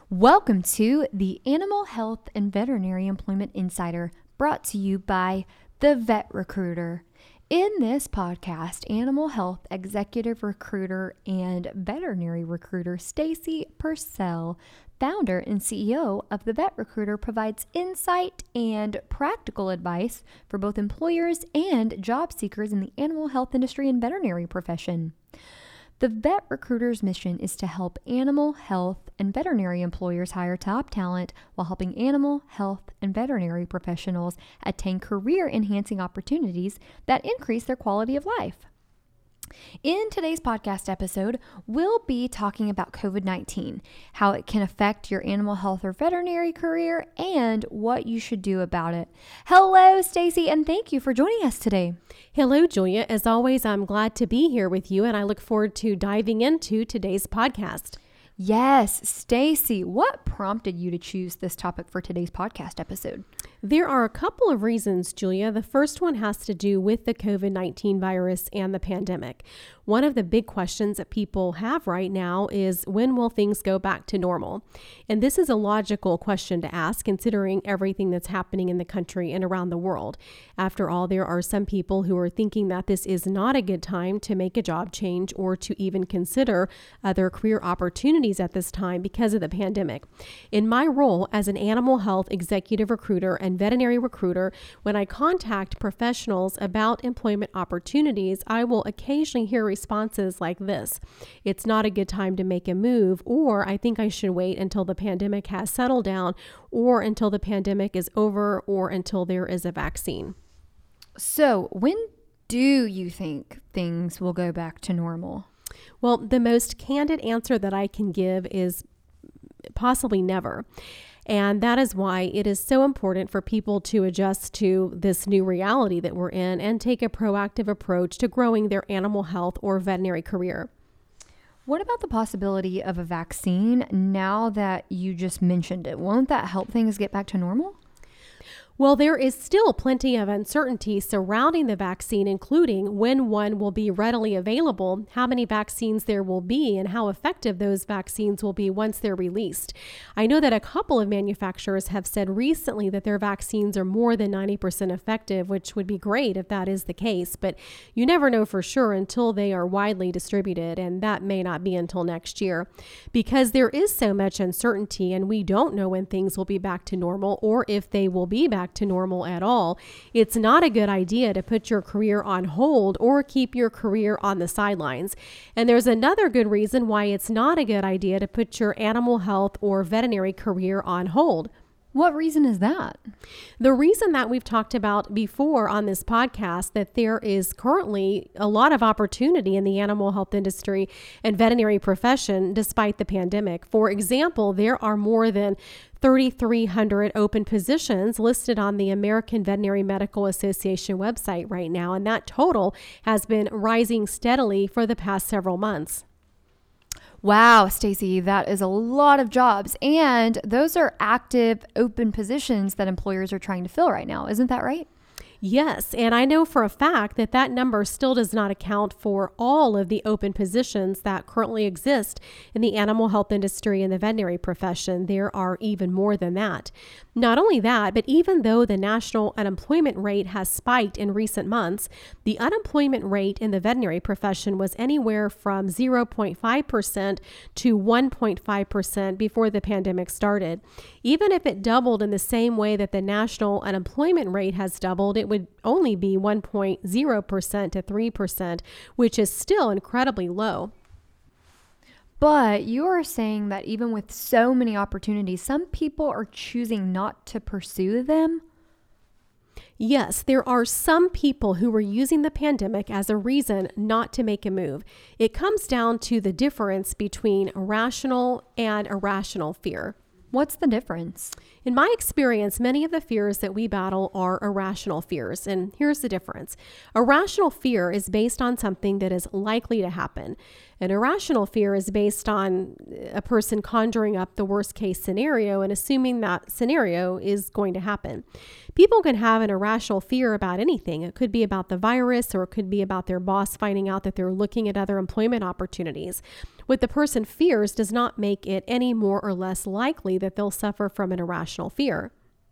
Welcome to the Animal Health and Veterinary Employment Insider, brought to you by The Vet Recruiter. In this podcast, animal health executive recruiter and veterinary recruiter Stacy Purcell, founder and CEO of The Vet Recruiter, provides insight and practical advice for both employers and job seekers in the animal health industry and veterinary profession. The Vet Recruiter's mission is to help animal health and veterinary employers hire top talent while helping animal health and veterinary professionals attain career-enhancing opportunities that increase their quality of life. In today's podcast episode, we'll be talking about COVID-19, how it can affect your animal health or veterinary career, and what you should do about it. Hello, Stacy, and thank you for joining us today. Hello, Julia. As always, I'm glad to be here with you, and I look forward to diving into today's podcast. Yes, Stacy, what prompted you to choose this topic for today's podcast episode? There are a couple of reasons, Julia. The first one has to do with the COVID-19 virus and the pandemic. One of the big questions that people have right now is, when will things go back to normal? And this is a logical question to ask, considering everything that's happening in the country and around the world. After all, there are some people who are thinking that this is not a good time to make a job change or to even consider other career opportunities at this time because of the pandemic. In my role as an animal health executive recruiter and veterinary recruiter, when I contact professionals about employment opportunities, I will occasionally hear responses like this: "It's not a good time to make a move," or "I think I should wait until the pandemic has settled down," or "until the pandemic is over," or "until there is a vaccine." So, when do you think things will go back to normal? Well, the most candid answer that I can give is possibly never. And that is why it is so important for people to adjust to this new reality that we're in and take a proactive approach to growing their animal health or veterinary career. What about the possibility of a vaccine now that you just mentioned it? Won't that help things get back to normal? Well, there is still plenty of uncertainty surrounding the vaccine, including when one will be readily available, how many vaccines there will be, and how effective those vaccines will be once they're released. I know that a couple of manufacturers have said recently that their vaccines are more than 90% effective, which would be great if that is the case, but you never know for sure until they are widely distributed, and that may not be until next year. Because there is so much uncertainty and we don't know when things will be back to normal or if they will be back to normal at all, it's not a good idea to put your career on hold or keep your career on the sidelines. And there's another good reason why it's not a good idea to put your animal health or veterinary career on hold. What reason is that? The reason that we've talked about before on this podcast, that there is currently a lot of opportunity in the animal health industry and veterinary profession despite the pandemic. For example, there are more than 3,300 open positions listed on the American Veterinary Medical Association website right now, and that total has been rising steadily for the past several months. Wow, Stacy, that is a lot of jobs, and those are active open positions that employers are trying to fill right now. Isn't that right? Yes, and I know for a fact that that number still does not account for all of the open positions that currently exist in the animal health industry and the veterinary profession. There are even more than that. Not only that, but even though the national unemployment rate has spiked in recent months, the unemployment rate in the veterinary profession was anywhere from 0.5% to 1.5% before the pandemic started. Even if it doubled in the same way that the national unemployment rate has doubled, it would only be 1.0% to 3%, which is still incredibly low. But you are saying that even with so many opportunities, some people are choosing not to pursue them? Yes, there are some people who are using the pandemic as a reason not to make a move. It comes down to the difference between rational and irrational fear. What's the difference? In my experience, many of the fears that we battle are irrational fears, and here's the difference. Irrational fear is based on something that is likely to happen. An irrational fear is based on a person conjuring up the worst case scenario and assuming that scenario is going to happen. People can have an irrational fear about anything. It could be about the virus, or it could be about their boss finding out that they're looking at other employment opportunities. What the person fears does not make it any more or less likely that they'll suffer from an irrational fear.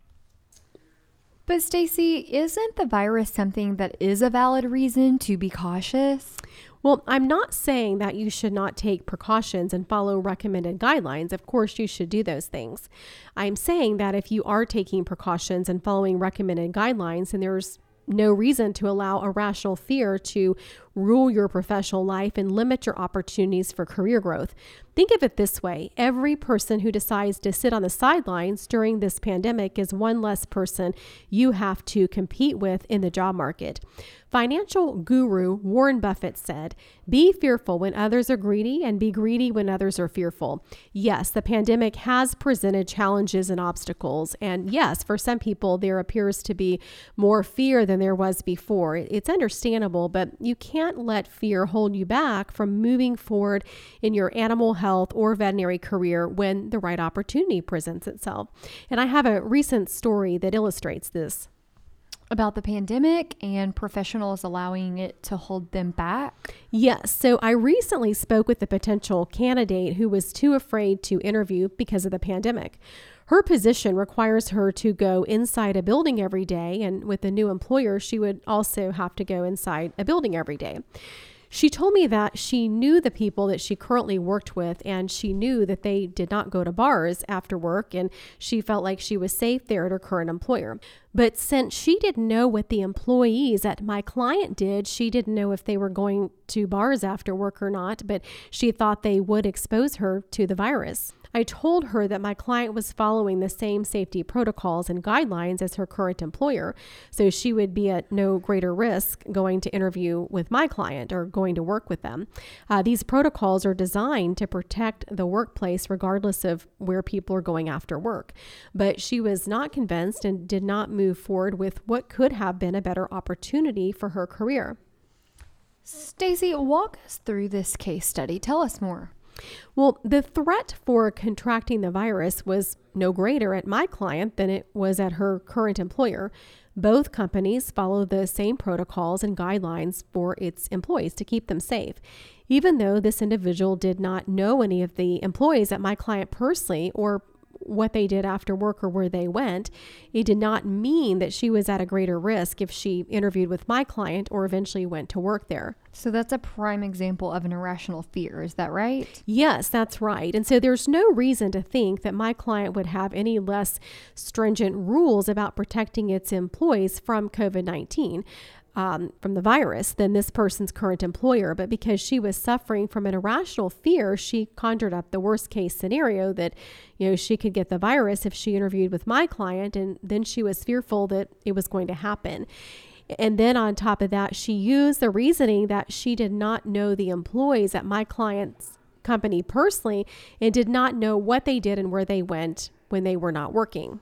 But Stacy, isn't the virus something that is a valid reason to be cautious? Well, I'm not saying that you should not take precautions and follow recommended guidelines. Of course, you should do those things. I'm saying that if you are taking precautions and following recommended guidelines, then there's no reason to allow irrational fear to rule your professional life and limit your opportunities for career growth. Think of it this way. Every person who decides to sit on the sidelines during this pandemic is one less person you have to compete with in the job market. Financial guru Warren Buffett said, "Be fearful when others are greedy and be greedy when others are fearful." Yes, the pandemic has presented challenges and obstacles. And yes, for some people, there appears to be more fear than there was before. It's understandable, but you can't let fear hold you back from moving forward in your animal health or veterinary career when the right opportunity presents itself. And I have a recent story that illustrates this. About the pandemic and professionals allowing it to hold them back? Yes. So I recently spoke with a potential candidate who was too afraid to interview because of the pandemic. Her position requires her to go inside a building every day, and with a new employer, she would also have to go inside a building every day. She told me that she knew the people that she currently worked with, and she knew that they did not go to bars after work, and she felt like she was safe there at her current employer. But since she didn't know what the employees at my client did, she didn't know if they were going to bars after work or not, but she thought they would expose her to the virus. I told her that my client was following the same safety protocols and guidelines as her current employer, so she would be at no greater risk going to interview with my client or going to work with them. These protocols are designed to protect the workplace regardless of where people are going after work. But she was not convinced and did not move forward with what could have been a better opportunity for her career. Stacy, walk us through this case study. Tell us more. Well, the threat for contracting the virus was no greater at my client than it was at her current employer. Both companies follow the same protocols and guidelines for its employees to keep them safe. Even though this individual did not know any of the employees at my client personally or what they did after work or where they went, it did not mean that she was at a greater risk if she interviewed with my client or eventually went to work there. So that's a prime example of an irrational fear. Is that right? Yes, that's right. And so there's no reason to think that my client would have any less stringent rules about protecting its employees from COVID-19. From the virus than this person's current employer. But because she was suffering from an irrational fear, she conjured up the worst case scenario that, she could get the virus if she interviewed with my client. And then she was fearful that it was going to happen. And then on top of that, she used the reasoning that she did not know the employees at my client's company personally and did not know what they did and where they went when they were not working.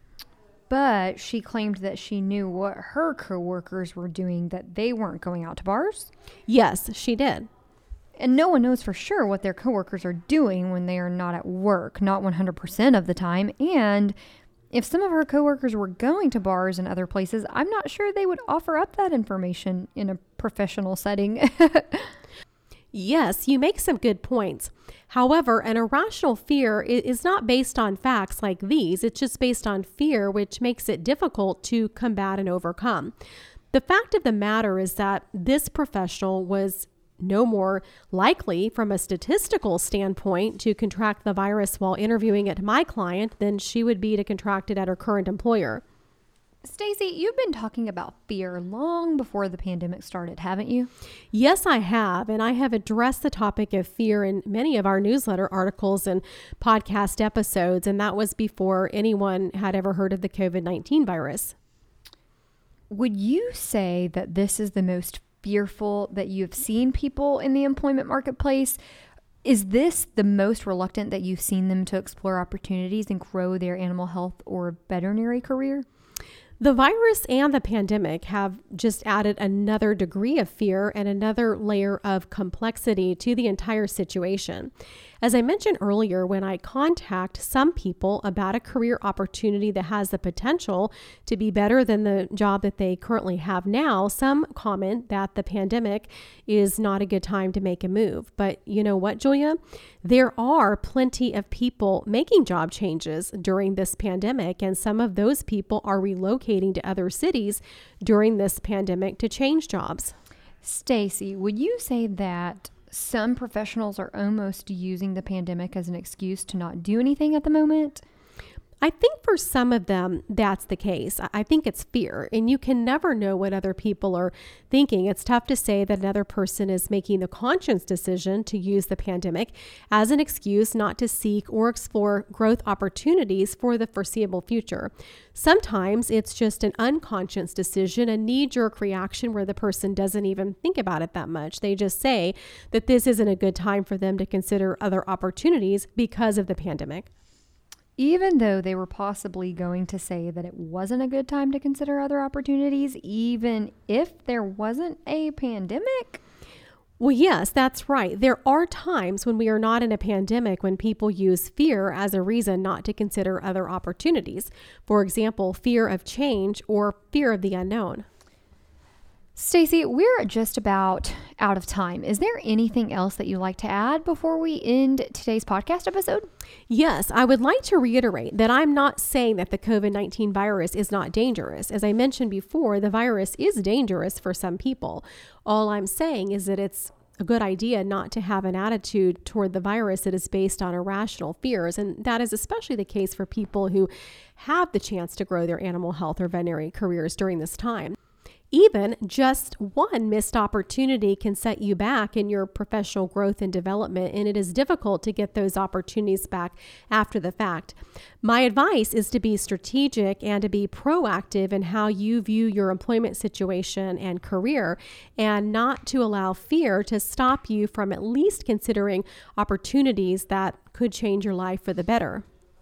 But she claimed that she knew what her coworkers were doing, that they weren't going out to bars. Yes, she did. And no one knows for sure what their coworkers are doing when they are not at work, not 100% of the time. And if some of her coworkers were going to bars and other places, I'm not sure they would offer up that information in a professional setting. Yes, you make some good points. However, an irrational fear is not based on facts like these. It's just based on fear, which makes it difficult to combat and overcome. The fact of the matter is that this professional was no more likely from a statistical standpoint to contract the virus while interviewing at my client than she would be to contract it at her current employer. Stacy, you've been talking about fear long before the pandemic started, haven't you? Yes, I have. And I have addressed the topic of fear in many of our newsletter articles and podcast episodes. And that was before anyone had ever heard of the COVID-19 virus. Would you say that this is the most fearful that you've seen people in the employment marketplace? Is this the most reluctant that you've seen them to explore opportunities and grow their animal health or veterinary career? The virus and the pandemic have just added another degree of fear and another layer of complexity to the entire situation. As I mentioned earlier, when I contact some people about a career opportunity that has the potential to be better than the job that they currently have now, some comment that the pandemic is not a good time to make a move. But you know what, Julia? There are plenty of people making job changes during this pandemic, and some of those people are relocating to other cities during this pandemic to change jobs. Stacy, would you say that some professionals are almost using the pandemic as an excuse to not do anything at the moment? I think for some of them, that's the case. I think it's fear, and you can never know what other people are thinking. It's tough to say that another person is making the conscious decision to use the pandemic as an excuse not to seek or explore growth opportunities for the foreseeable future. Sometimes it's just an unconscious decision, a knee-jerk reaction where the person doesn't even think about it that much. They just say that this isn't a good time for them to consider other opportunities because of the pandemic. Even though they were possibly going to say that it wasn't a good time to consider other opportunities, even if there wasn't a pandemic? Well, yes, that's right. There are times when we are not in a pandemic when people use fear as a reason not to consider other opportunities. For example, fear of change or fear of the unknown. Stacy, we're just about out of time. Is there anything else that you'd like to add before we end today's podcast episode? Yes, I would like to reiterate that I'm not saying that the COVID-19 virus is not dangerous. As I mentioned before, the virus is dangerous for some people. All I'm saying is that it's a good idea not to have an attitude toward the virus that is based on irrational fears. And that is especially the case for people who have the chance to grow their animal health or veterinary careers during this time. Even just one missed opportunity can set you back in your professional growth and development, and it is difficult to get those opportunities back after the fact. My advice is to be strategic and to be proactive in how you view your employment situation and career, and not to allow fear to stop you from at least considering opportunities that could change your life for the better.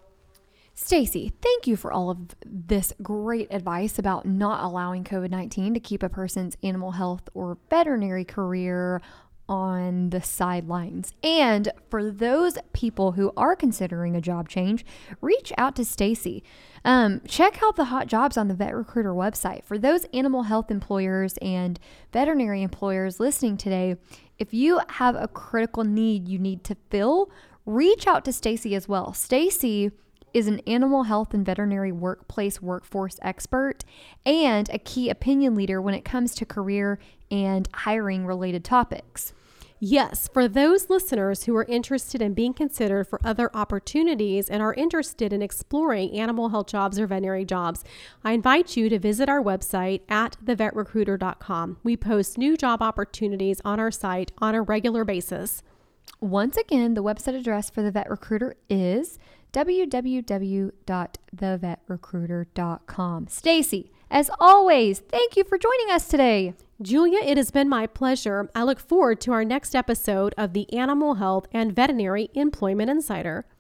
Stacy, thank you for all of this great advice about not allowing COVID-19 to keep a person's animal health or veterinary career on the sidelines. And for those people who are considering a job change, reach out to Stacy. Check out the hot jobs on the Vet Recruiter website. For those animal health employers and veterinary employers listening today, if you have a critical need you need to fill, reach out to Stacy as well. Stacy is an animal health and veterinary workforce expert and a key opinion leader when it comes to career and hiring related topics. Yes, for those listeners who are interested in being considered for other opportunities and are interested in exploring animal health jobs or veterinary jobs, I invite you to visit our website at thevetrecruiter.com. We post new job opportunities on our site on a regular basis. Once again, the website address for the Vet Recruiter is www.thevetrecruiter.com. Stacy, as always, thank you for joining us today. Julia, it has been my pleasure. I look forward to our next episode of the Animal Health and Veterinary Employment Insider.